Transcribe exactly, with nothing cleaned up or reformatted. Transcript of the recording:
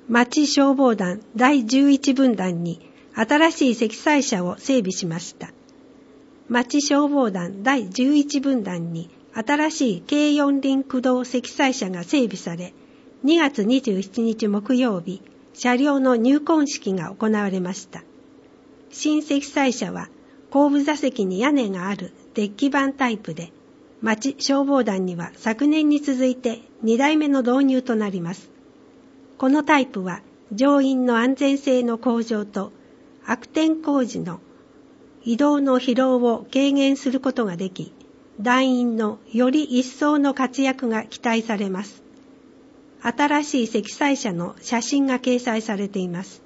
町消防団だいじゅういち分団に新しい積載車を整備しました。町消防団だいじゅういち分団に新しい軽四輪駆動積載車が整備され、にがつにじゅうしちにち木曜日、車両の入魂式が行われました。新積載車は後部座席に屋根があるデッキ板タイプで、町消防団には昨年に続いてにだいめの導入となります。このタイプは乗員の安全性の向上と悪天候時の移動の疲労を軽減することができ、団員のより一層の活躍が期待されます。新しい積載車の写真が掲載されています。